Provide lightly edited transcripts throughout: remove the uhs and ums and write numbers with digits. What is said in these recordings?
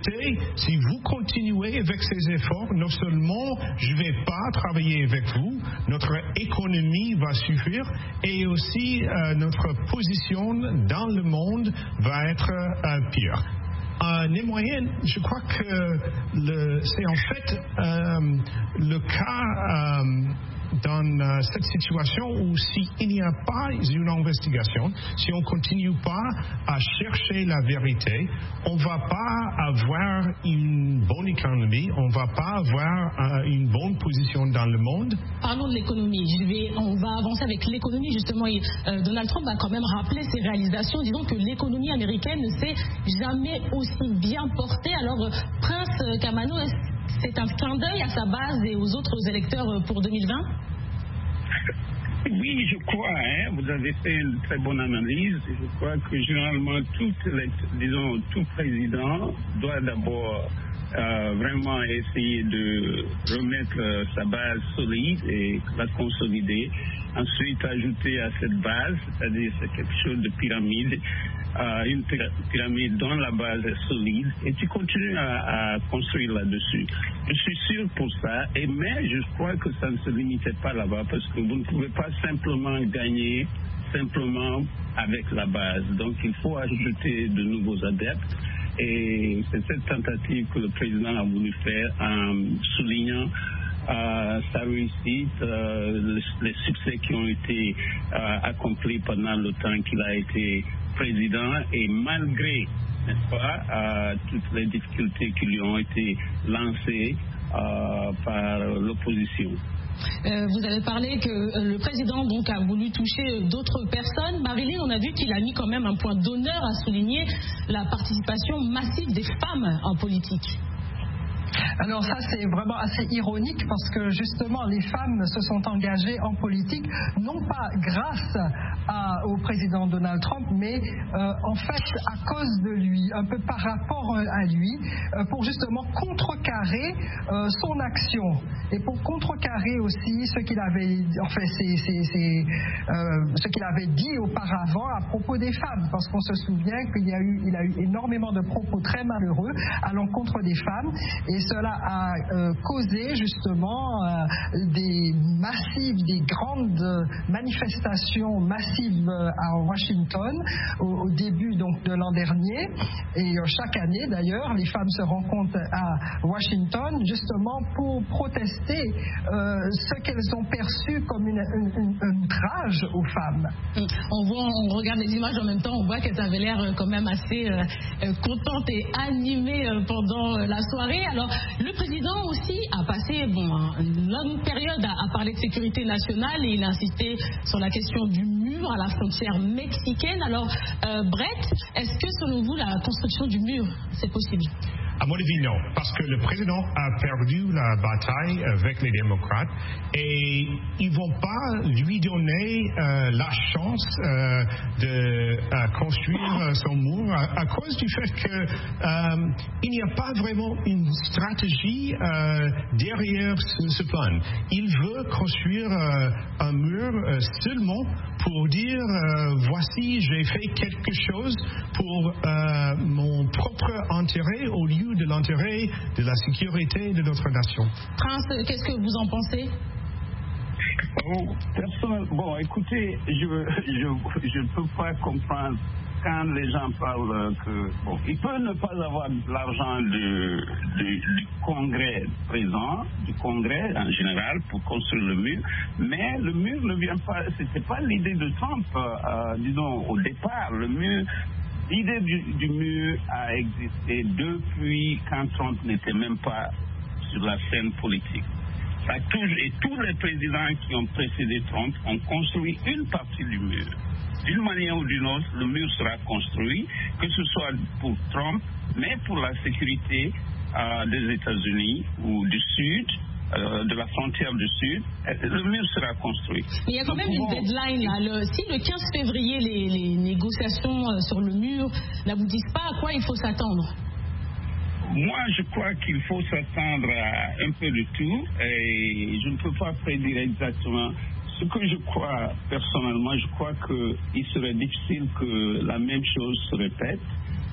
écoutez, si vous continuez avec ces efforts, non seulement je ne vais pas travailler avec vous, notre économie va souffrir et aussi notre position dans le monde va être pire. Néanmoins, je crois que c'est en fait le cas dans cette situation où s'il n'y a pas une investigation, si on ne continue pas à chercher la vérité, on ne va pas avoir une bonne économie, on ne va pas avoir une bonne position dans le monde. Parlons de l'économie. On va avancer avec l'économie. Justement, Donald Trump a quand même rappelé ses réalisations, disons que l'économie américaine ne s'est jamais aussi bien portée. Alors, Prince Kamano, c'est un clin d'œil à sa base et aux autres électeurs pour 2020? Oui, je crois. Vous avez fait une très bonne analyse. Je crois que généralement, tout président doit d'abord vraiment essayer de remettre sa base solide et la consolider. Ensuite, ajouter à cette base, c'est-à-dire c'est quelque chose de pyramide, une pyramide dont la base est solide, et tu continues à construire là-dessus. Je suis sûr pour ça, mais je crois que ça ne se limitait pas là-bas, parce que vous ne pouvez pas simplement gagner simplement avec la base. Donc il faut ajouter de nouveaux adeptes, et c'est cette tentative que le président a voulu faire en soulignant sa réussite, les succès qui ont été accomplis pendant le temps qu'il a été président, et malgré, n'est-ce pas, toutes les difficultés qui lui ont été lancées par l'opposition. Vous avez parlé que le président donc a voulu toucher d'autres personnes. Marilyn, on a vu qu'il a mis quand même un point d'honneur à souligner la participation massive des femmes en politique. Alors ça, c'est vraiment assez ironique, parce que justement les femmes se sont engagées en politique non pas grâce au président Donald Trump, mais en fait à cause de lui, un peu par rapport à lui, pour justement contrecarrer son action, et pour contrecarrer aussi ce qu'il avait, ce qu'il avait dit auparavant à propos des femmes, parce qu'on se souvient qu'il a eu énormément de propos très malheureux à l'encontre des femmes, et cela a causé justement des grandes manifestations massives à Washington au début donc de l'an dernier, et chaque année d'ailleurs les femmes se rencontrent à Washington justement pour protester ce qu'elles ont perçu comme un outrage aux femmes. On regarde les images en même temps, on voit qu'elles avaient l'air quand même assez contentes et animées pendant la soirée. Alors le président aussi a passé une longue période à parler de sécurité nationale, et il a insisté sur la question du mur à la frontière mexicaine. Alors Brett, est-ce que selon vous la construction du mur c'est possible? À mon avis, non, parce que le président a perdu la bataille avec les démocrates, et ils ne vont pas lui donner la chance de construire son mur à cause du fait qu'il n'y a pas vraiment une stratégie derrière ce plan. Il veut construire un mur seulement pour dire voici, j'ai fait quelque chose pour mon propre intérêt au lieu de l'intérêt de la sécurité de notre nation. Prince, qu'est-ce que vous en pensez? Bon, écoutez, je ne peux pas comprendre quand les gens parlent que ils peuvent ne pas avoir l'argent du Congrès présent, du Congrès en général pour construire le mur, mais le mur ne vient pas, c'était pas l'idée de Trump, disons au départ, le mur. L'idée du mur a existé depuis quand Trump n'était même pas sur la scène politique. Et tous les présidents qui ont précédé Trump ont construit une partie du mur. D'une manière ou d'une autre, le mur sera construit, que ce soit pour Trump, mais pour la sécurité des États-Unis ou du Sud, de la frontière du Sud, le mur sera construit. Mais il y a quand même une deadline là. Si le 15 février les négociations sur le mur n'aboutissent pas, à quoi il faut s'attendre? Moi, je crois qu'il faut s'attendre à un peu de tout, et je ne peux pas prédire exactement. Ce que je crois personnellement, je crois qu'il serait difficile que la même chose se répète.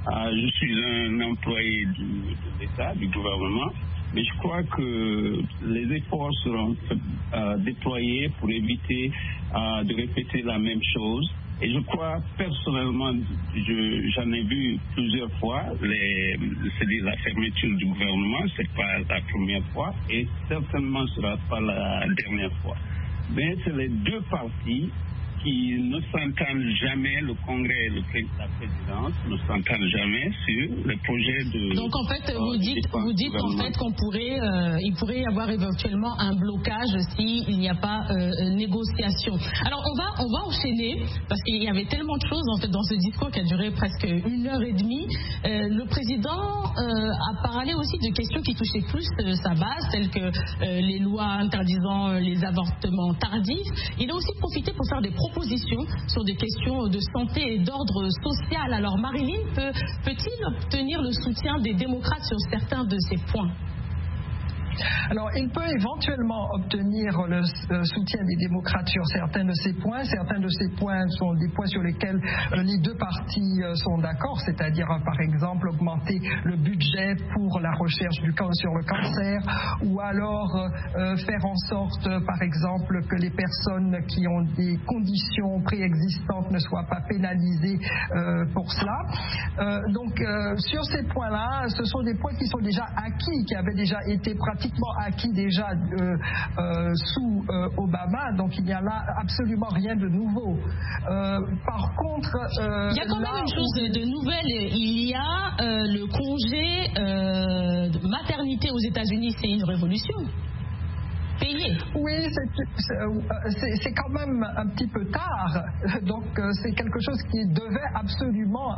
Je suis un employé de l'État, du gouvernement, mais je crois que les efforts seront déployés pour éviter de répéter la même chose. Et je crois personnellement, j'en ai vu plusieurs fois, c'est-à-dire la fermeture du gouvernement, c'est pas la première fois et certainement ce sera pas la dernière fois. Mais c'est les deux partis qui ne s'entendent jamais, le Congrès et la présidence ne s'entendent jamais sur le projet de... Donc en fait, vous dites en fait qu'on pourrait, il pourrait y avoir éventuellement un blocage s'il n'y a pas négociation. Alors on va enchaîner parce qu'il y avait tellement de choses en fait dans ce discours qui a duré presque 1h30. Le président a parlé aussi de questions qui touchaient plus sa base, telles que les lois interdisant les avortements tardifs. Il a aussi profité pour faire des propositions sur des questions de santé et d'ordre social. Alors Marilyn, peut-il obtenir le soutien des démocrates sur certains de ces points? Alors, il peut éventuellement obtenir le soutien des démocrates sur certains de ces points. Certains de ces points sont des points sur lesquels les deux partis sont d'accord, c'est-à-dire, par exemple, augmenter le budget pour la recherche sur le cancer, ou alors faire en sorte, par exemple, que les personnes qui ont des conditions préexistantes ne soient pas pénalisées pour cela. Donc, sur ces points-là, ce sont des points qui sont déjà acquis, qui avaient déjà été pratiquement acquis déjà sous Obama, donc il n'y a là absolument rien de nouveau. Par contre, il y a quand même une chose de nouvelle. Il y a le congé de maternité aux États-Unis, c'est une révolution. Payé. Oui, c'est quand même un petit peu tard. Donc c'est quelque chose qui devait absolument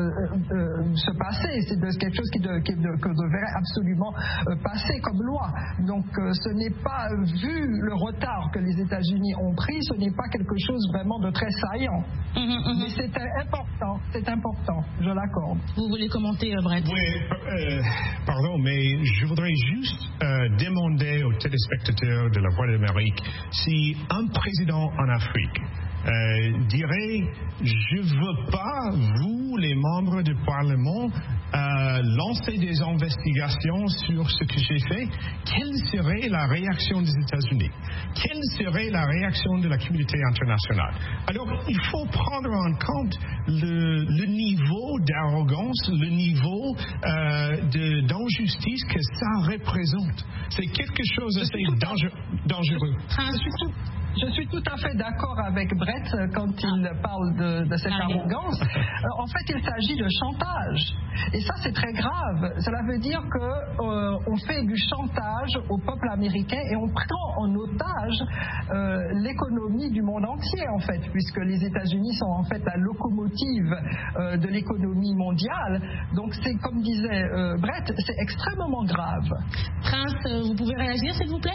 se passer. C'est quelque chose que devrait absolument passer comme loi. Donc ce n'est pas, vu le retard que les États-Unis ont pris, ce n'est pas quelque chose vraiment de très saillant. Mais c'est important, je l'accorde. Vous voulez commenter, Brett? Oui, pardon, mais je voudrais juste demander aux téléspectateurs de la Voix de l'Amérique si un président en Afrique dirait je ne veux pas, vous les membres du Parlement, lancer des investigations sur ce que j'ai fait, quelle serait la réaction des États-Unis? Quelle serait la réaction de la communauté internationale? Alors il faut prendre en compte le niveau d'arrogance, le niveau d'injustice que ça représente. C'est quelque chose d'assez dangereux. Je suis tout à fait d'accord avec Brett quand il parle de cette arrogance. En fait, il s'agit de chantage. Et ça, c'est très grave. Cela veut dire qu'on fait du chantage au peuple américain et on prend en otage l'économie du monde entier, en fait, puisque les États-Unis sont en fait la locomotive de l'économie mondiale. Donc, c'est comme disait Brett, c'est extrêmement grave. Prince, vous pouvez réagir, s'il vous plaît?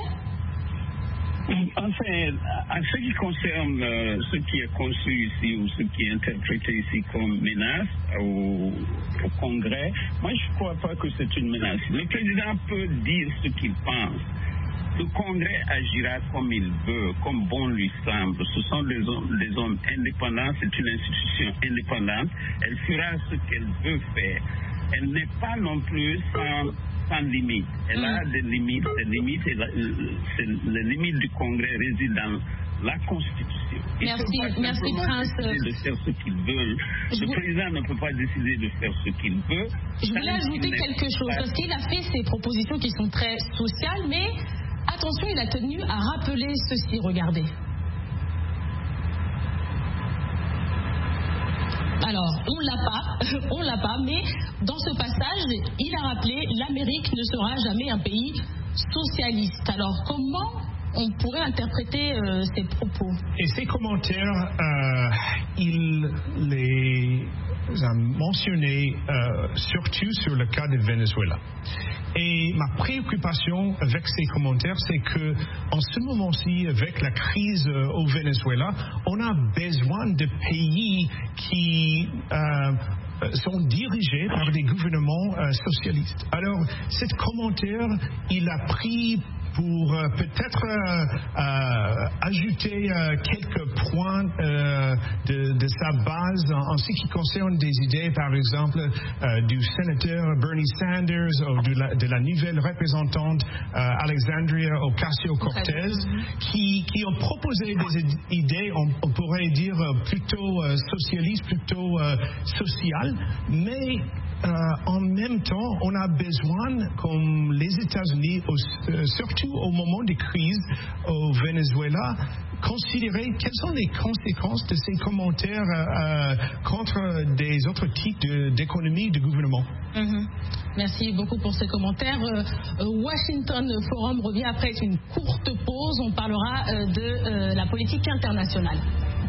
Enfin, en ce qui concerne ce qui est conçu ici ou ce qui est interprété ici comme menace au Congrès, moi je ne crois pas que c'est une menace. Le président peut dire ce qu'il pense. Le Congrès agira comme il veut, comme bon lui semble. Ce sont des hommes indépendants, c'est une institution indépendante. Elle fera ce qu'elle veut faire. Elle n'est pas non plus sans limite. Elle a des limites. Les limites du Congrès résident dans la Constitution. Merci Prince. De faire ce qu'ils veulent. Le président ne peut pas décider de faire ce qu'il veut. Je voulais ajouter quelque chose, parce qu'il a fait ces propositions qui sont très sociales, mais attention, il a tenu à rappeler ceci, regardez. Alors, on l'a pas, mais dans ce passage, il a rappelé l'Amérique ne sera jamais un pays socialiste. Alors, comment on pourrait interpréter ces propos? Et ces commentaires, il les a mentionnés surtout sur le cas du Venezuela. Et ma préoccupation avec ces commentaires, c'est que en ce moment-ci, avec la crise au Venezuela, on a besoin de pays qui sont dirigés par des gouvernements socialistes. Alors, cet commentaire, il a pris pour peut-être ajouter quelques points de sa base en ce qui concerne des idées, par exemple, du sénateur Bernie Sanders ou de la nouvelle représentante Alexandria Ocasio-Cortez, qui ont proposé des idées, on pourrait dire plutôt socialistes, plutôt sociales, mais en même temps, on a besoin, comme les États-Unis, surtout au moment des crises au Venezuela, considérer quelles sont les conséquences de ces commentaires contre des autres types d'économie de gouvernement. Merci beaucoup pour ces commentaires. Washington Forum revient après une courte pause. On parlera de la politique internationale.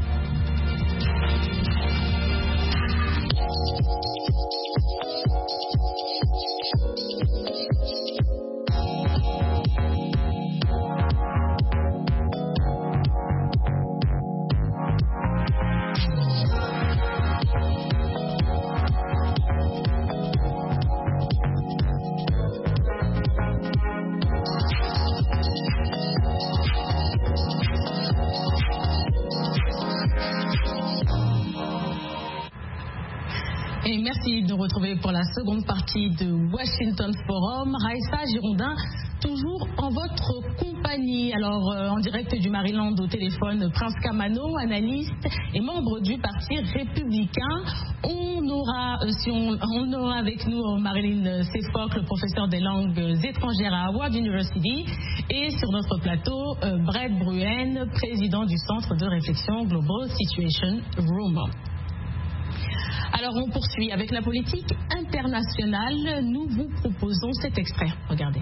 Et merci de nous retrouver pour la seconde partie de Washington Forum. Raissa Girondin, toujours en votre compagnie. Alors, en direct du Maryland au téléphone, Prince Kamano, analyste et membre du Parti républicain. On aura avec nous Marilyn Sefok, le professeur des langues étrangères à Howard University. Et sur notre plateau, Brett Bruen, président du Centre de réflexion Global Situation Room. Alors on poursuit avec la politique internationale. Nous vous proposons cet extrait. Regardez.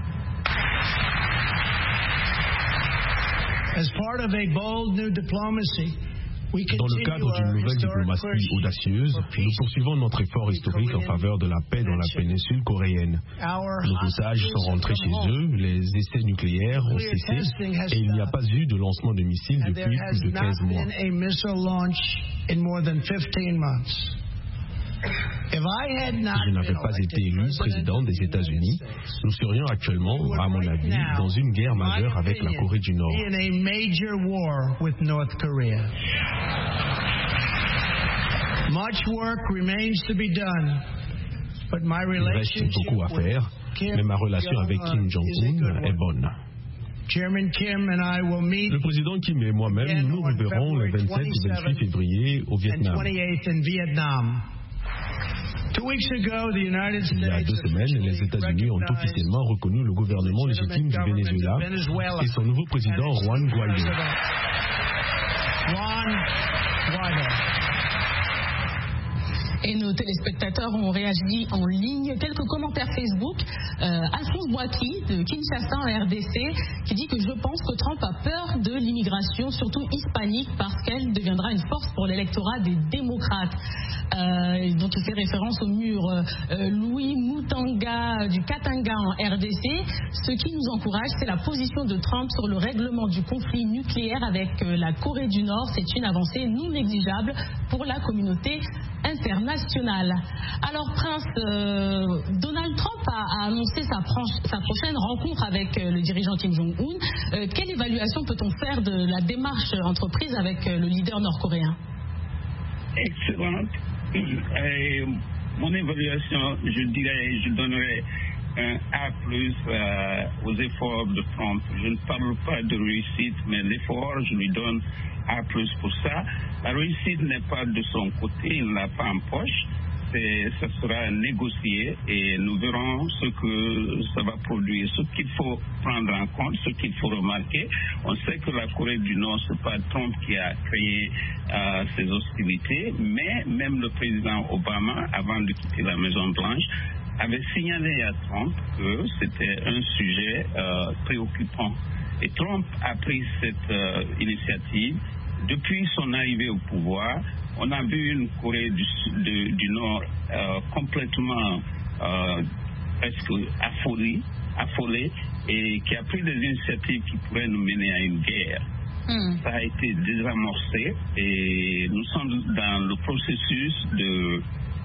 Dans le cadre d'une nouvelle diplomatie audacieuse, nous poursuivons notre effort historique en faveur de la paix dans la péninsule coréenne. Nos otages sont rentrés chez eux, les essais nucléaires ont cessé et il n'y a pas eu de lancement de missiles depuis plus de 15 mois. Si je n'avais pas été élu président des États-Unis, nous serions actuellement, à mon avis, dans une guerre majeure avec la Corée du Nord. Il reste beaucoup à faire, mais ma relation avec Kim Jong-un est bonne. Le président Kim et moi-même, nous nous verrons le 27 et 28 février au Vietnam. Il y a 2 semaines, les États-Unis ont officiellement reconnu le gouvernement légitime du Venezuela et son nouveau président Juan Guaidó. Et nos téléspectateurs ont réagi en ligne. Quelques commentaires Facebook. Alphonse Boaki de Kinshasa en RDC qui dit que je pense que Trump a peur de l'immigration, surtout hispanique, parce qu'elle deviendra une force pour l'électorat des démocrates. Dont il fait référence au mur. Louis Moutanga du Katanga en RDC. Ce qui nous encourage, c'est la position de Trump sur le règlement du conflit nucléaire avec la Corée du Nord. C'est une avancée non négligeable pour la communauté internationale. Alors Prince, Donald Trump a annoncé sa prochaine rencontre avec le dirigeant Kim Jong-un. Quelle évaluation peut-on faire de la démarche entreprise avec le leader nord-coréen? Excellente. Mon évaluation, je donnerais un A+ aux efforts de Trump. Je ne parle pas de réussite, mais l'effort, je lui donne A+ pour ça. La réussite n'est pas de son côté, il ne l'a pas en poche. Ça sera négocié et nous verrons ce que ça va produire. Ce qu'il faut prendre en compte, ce qu'il faut remarquer, on sait que la Corée du Nord, ce n'est pas Trump qui a créé ces hostilités, mais même le président Obama, avant de quitter la Maison-Blanche, avait signalé à Trump que c'était un sujet préoccupant. Et Trump a pris cette initiative. Depuis son arrivée au pouvoir, on a vu une Corée du Nord complètement presque affolée et qui a pris des initiatives qui pourraient nous mener à une guerre. Ça a été désamorcé et nous sommes dans le processus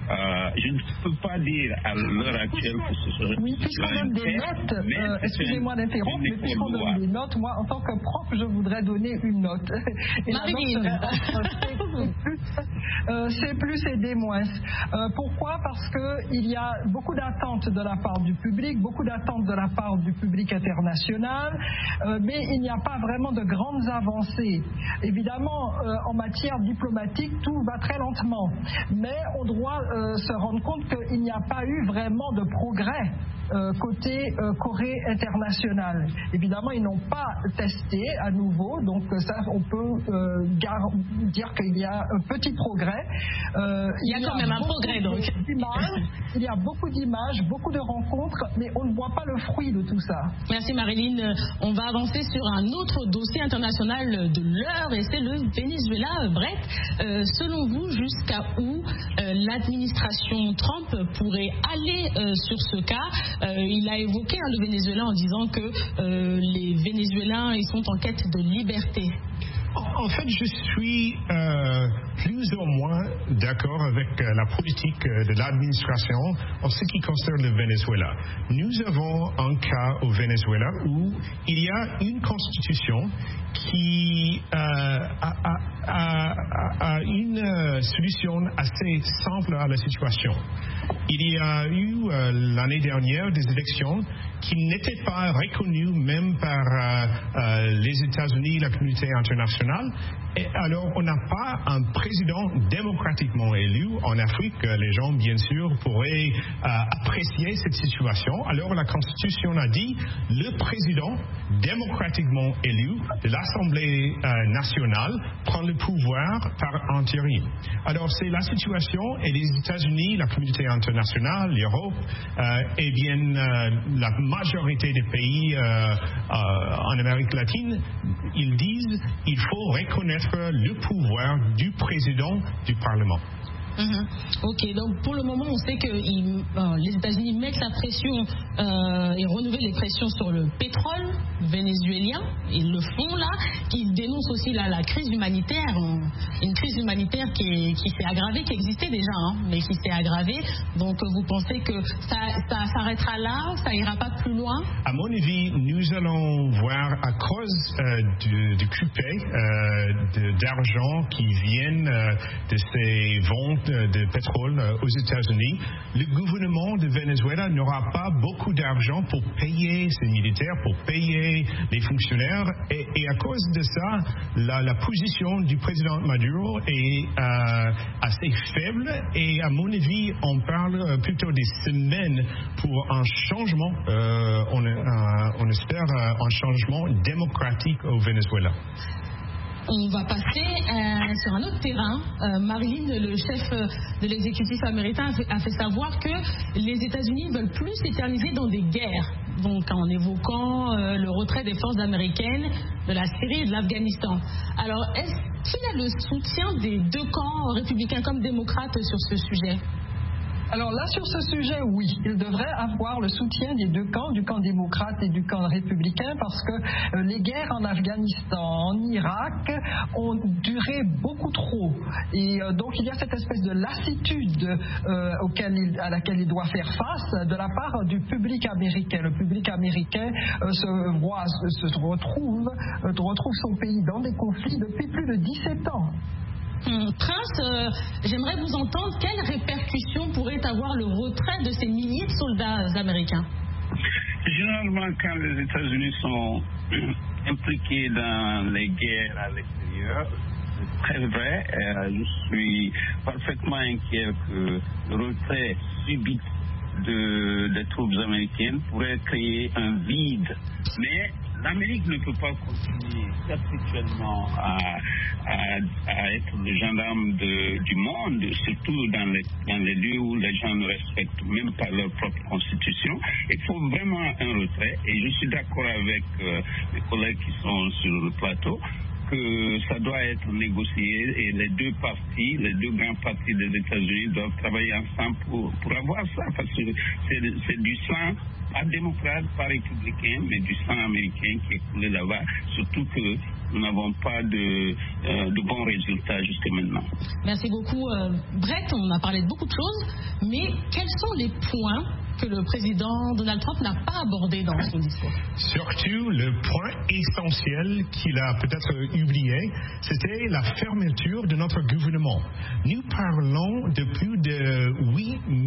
je ne peux pas dire à l'heure actuelle que ce serait... Oui, puisqu'on donne des notes, excusez-moi d'interrompre, mais puisqu'on donne des notes, moi, en tant que prof, je voudrais donner une note. Et la note serait C+, et D-. Pourquoi? Parce qu'il y a beaucoup d'attentes de la part du public, beaucoup d'attentes de la part du public international, mais il n'y a pas vraiment de grandes avancées. Évidemment, en matière diplomatique, tout va très lentement, mais on doit se rendre compte qu'il n'y a pas eu vraiment de progrès côté Corée internationale. Évidemment, ils n'ont pas testé à nouveau, donc ça, on peut dire qu'il y a un petit progrès. Il y a quand même un progrès, donc. Il y a beaucoup d'images, beaucoup de rencontres, mais on ne voit pas le fruit de tout ça. Merci Marilyn. On va avancer sur un autre dossier international de l'heure, et c'est le Venezuela. Brett, selon vous, jusqu'à où l'administration Trump pourrait aller sur ce cas? Il a évoqué le Venezuela en disant que les Vénézuéliens ils sont en quête de liberté. En fait, je suis plus ou moins d'accord avec la politique de l'administration en ce qui concerne le Venezuela. Nous avons un cas au Venezuela où il y a une constitution qui a une solution assez simple à la situation. Il y a eu l'année dernière des élections qui n'étaient pas reconnues même par les États-Unis, la communauté internationale. Et alors, on n'a pas un président démocratiquement élu en Afrique. Les gens, bien sûr, pourraient apprécier cette situation. Alors, la Constitution a dit le président démocratiquement élu de l'Assemblée nationale prend le pouvoir par intérim. Alors, c'est la situation et les États-Unis, la communauté internationale, l'Europe, et bien la majorité des pays en Amérique latine, ils disent il faut reconnaître le pouvoir du président du Parlement. Ok, donc pour le moment, on sait que les États-Unis mettent la pression et renouvellent les pressions sur le pétrole vénézuélien. Ils le font là. Ils dénoncent aussi la crise humanitaire, une crise humanitaire qui s'est aggravée, qui existait déjà, mais qui s'est aggravée. Donc vous pensez que ça s'arrêtera là, ça ira pas plus loin? À mon avis, nous allons voir à cause du coupé d'argent qui viennent de ces ventes de pétrole aux États-Unis, le gouvernement de Venezuela n'aura pas beaucoup d'argent pour payer ses militaires, pour payer les fonctionnaires, et à cause de ça, la position du président Maduro est assez faible, et à mon avis, on parle plutôt des semaines pour un changement, on espère un changement démocratique au Venezuela. On va passer sur un autre terrain. Marilyn, le chef de l'exécutif américain, a fait savoir que les États-Unis ne veulent plus s'éterniser dans des guerres. Donc en évoquant le retrait des forces américaines de la Syrie et de l'Afghanistan. Alors, est-ce qu'il y a le soutien des deux camps, républicains comme démocrates, sur ce sujet? Alors là, sur ce sujet, oui, il devrait avoir le soutien des deux camps, du camp démocrate et du camp républicain, parce que les guerres en Afghanistan, en Irak, ont duré beaucoup trop. Et donc, il y a cette espèce de lassitude à laquelle il doit faire face de la part du public américain. Le public américain retrouve son pays dans des conflits depuis plus de 17 ans. Prince, j'aimerais vous entendre. Quelles répercussions pourrait avoir le retrait de ces milliers de soldats américains? Généralement, quand les États-Unis sont impliqués dans les guerres à l'extérieur, c'est très vrai. Je suis parfaitement inquiet que le retrait subit des troupes américaines pourrait créer un vide. Mais l'Amérique ne peut pas continuer perpétuellement à être le gendarme du monde, surtout dans les lieux où les gens ne respectent même pas leur propre constitution. Il faut vraiment un retrait, et je suis d'accord avec mes collègues qui sont sur le plateau, que ça doit être négocié et les deux grands partis des États-Unis doivent travailler ensemble pour avoir ça, parce que c'est du sang, pas démocrate, pas républicain, mais du sang américain qui est coulé là-bas, surtout que nous n'avons pas de bons résultats jusqu'à maintenant. Merci beaucoup, Brett. On a parlé de beaucoup de choses, mais quels sont les points que le président Donald Trump n'a pas abordé dans son discours? Surtout, le point essentiel qu'il a peut-être oublié, c'était la fermeture de notre gouvernement. Nous parlons de plus de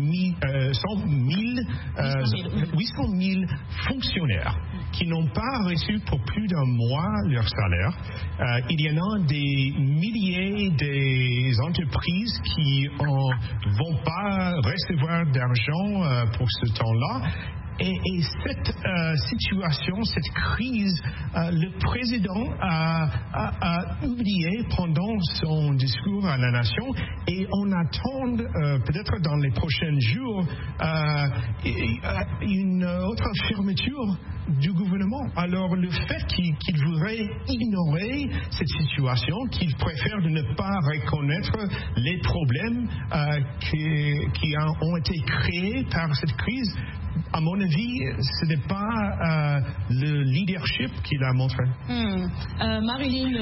800 000 fonctionnaires qui n'ont pas reçu pour plus d'un mois leur salaire. Il y en a des milliers d'entreprises qui ne vont pas recevoir d'argent pour ce temps-là. Et cette situation, cette crise, le président a oublié pendant son discours à la nation, et on attend peut-être dans les prochains jours une autre fermeture du gouvernement. Alors le fait qu'il voudrait ignorer cette situation, qu'il préfère de ne pas reconnaître les problèmes qui ont été créés par cette crise, à mon avis, ce n'est pas le leadership qu'il a montré. Marilyn,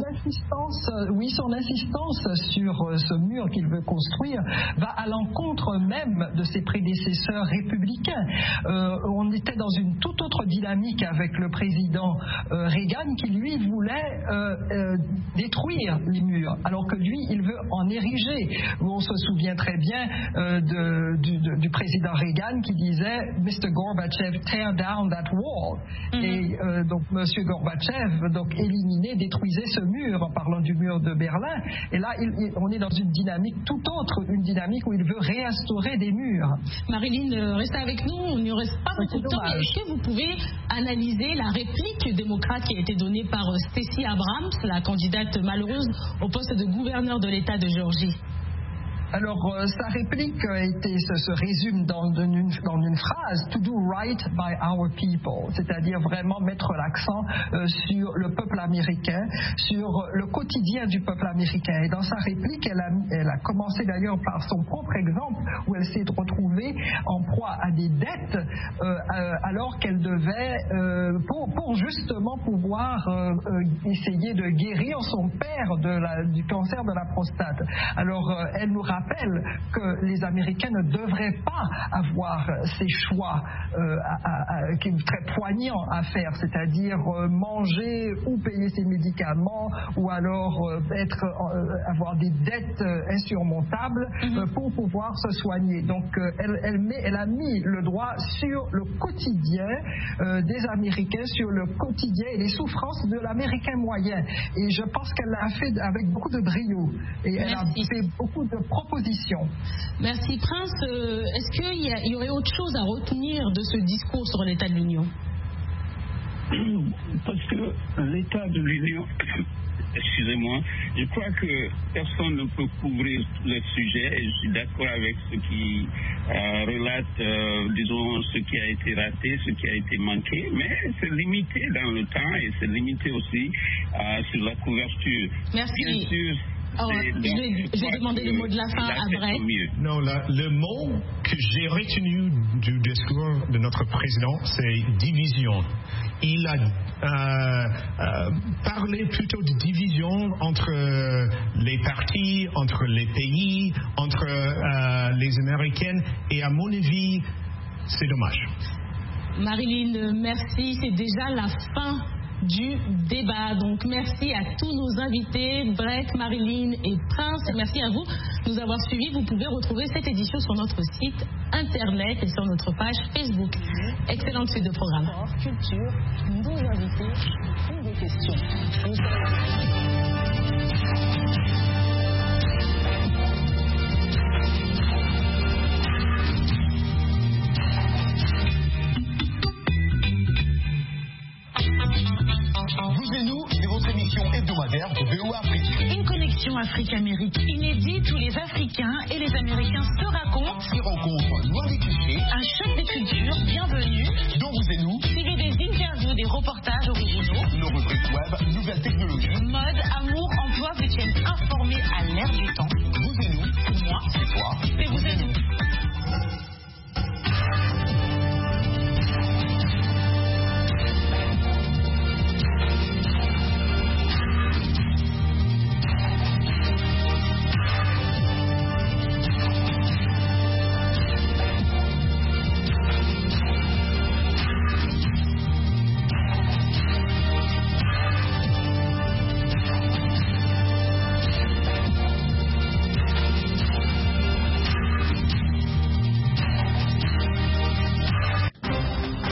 son insistance sur ce mur qu'il veut construire va à l'encontre même de ses prédécesseurs républicains. On était dans une toute autre dynamique avec le président Reagan, qui lui voulait détruire les murs, alors que lui, il veut en ériger. On se souvient très bien du président Reagan qui disait Mr. Gorbachev, tear down that wall. Et donc M. Gorbachev détruisait ce mur en parlant du mur de Berlin. Et là, on est dans une dynamique tout autre, une dynamique où il veut réinstaurer des murs. Marilyn, restez avec nous, on n'y reste pas beaucoup de temps, mais est-ce que vous pouvez analyser la réplique démocrate qui a été donnée par Stacey Abrams, la candidate malheureuse au poste de gouverneur de l'État de Géorgie? Alors, sa réplique se résume dans une phrase, to do right by our people, c'est-à-dire vraiment mettre l'accent sur le peuple américain, sur le quotidien du peuple américain. Et dans sa réplique, elle a commencé d'ailleurs par son propre exemple, où elle s'est retrouvée en proie à des dettes, alors qu'elle devait, pour justement pouvoir essayer de guérir son père du cancer de la prostate. Alors, elle nous rappelle que les Américains ne devraient pas avoir ces choix très poignants à faire, c'est-à-dire manger ou payer ses médicaments, ou alors avoir des dettes insurmontables pour pouvoir se soigner. Donc elle a mis le doigt sur le quotidien des Américains, sur le quotidien et les souffrances de l'Américain moyen. Et je pense qu'elle l'a fait avec beaucoup de brio. Et elle a fait beaucoup de propositions. Merci Prince. Est-ce qu'il y aurait autre chose à retenir de ce discours sur l'état de l'Union? Parce que l'état de l'Union, excusez-moi, je crois que personne ne peut couvrir tous les sujets, et je suis d'accord avec ce qui relate, disons, ce qui a été raté, ce qui a été manqué, mais c'est limité dans le temps et c'est limité aussi sur la couverture. Merci. Bien sûr, je vais demander le mot de la fin à Brett. Non, le mot que j'ai retenu du discours de notre président, c'est division. Il a parlé plutôt de division entre les partis, entre les pays, entre les Américaines, et à mon avis, c'est dommage. Marilyn, merci. C'est déjà la fin du débat. Donc merci à tous nos invités, Brett, Marilyn et Prince. Et merci à vous de nous avoir suivis. Vous pouvez retrouver cette édition sur notre site internet et sur notre page Facebook. Excellente suite de programme. Culture, nos invités ont des questions. Vous et nous, c'est votre émission hebdomadaire de VOA Afrique. Une connexion Afrique-Amérique inédite où les Africains et les Américains se racontent. Qui rencontrent loin des clichés. Un choc des cultures, bienvenue. Dont vous et nous. Suivez des interviews, des reportages originaux. Nos rubriques web, nouvelles technologies.